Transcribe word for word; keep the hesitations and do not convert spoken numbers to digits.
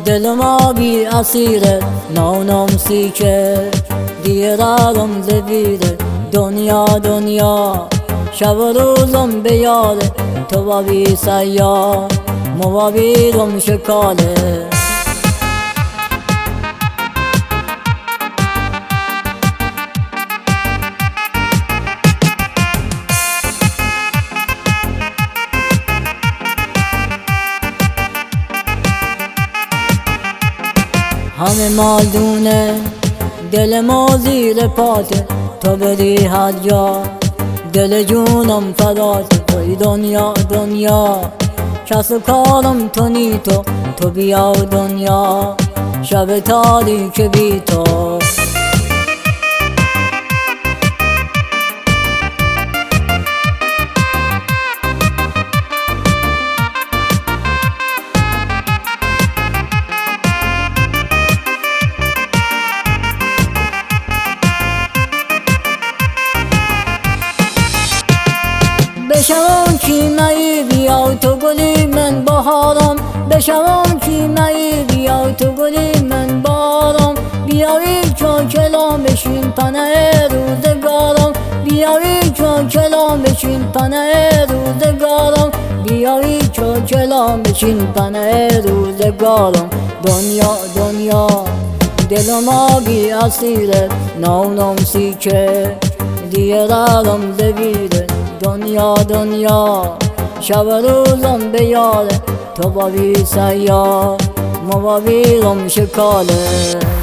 دلم آبی اسیره نانم سیکه دیرارم زویره دنیا دنیا شب و روزم به یاره تو بابی سیار موابیرم شکاله همه مالدونه دل ما زیر پاته تو بری هر جا دل جونم فداته توی دنیا دنیا کس و کارم تو نی تو تو بیا دنیا شب تاریک بی تو بشوم کیمیایی بیا تو گلی من بهارم بشوم کیمیایی بیا تو گلی من بهارم بیایی چون کلام بشین پناه روزگارم بیایی چون کلام بشین پناه روزگارم بیایی چون کلام بشین پناه روزگارم دنیا دنیا دلم آبی اسیره نانم سیکه دیرارم زویره دنیا دنیا شب و روزم به یاره تو بابی سیار موابیرم شکاله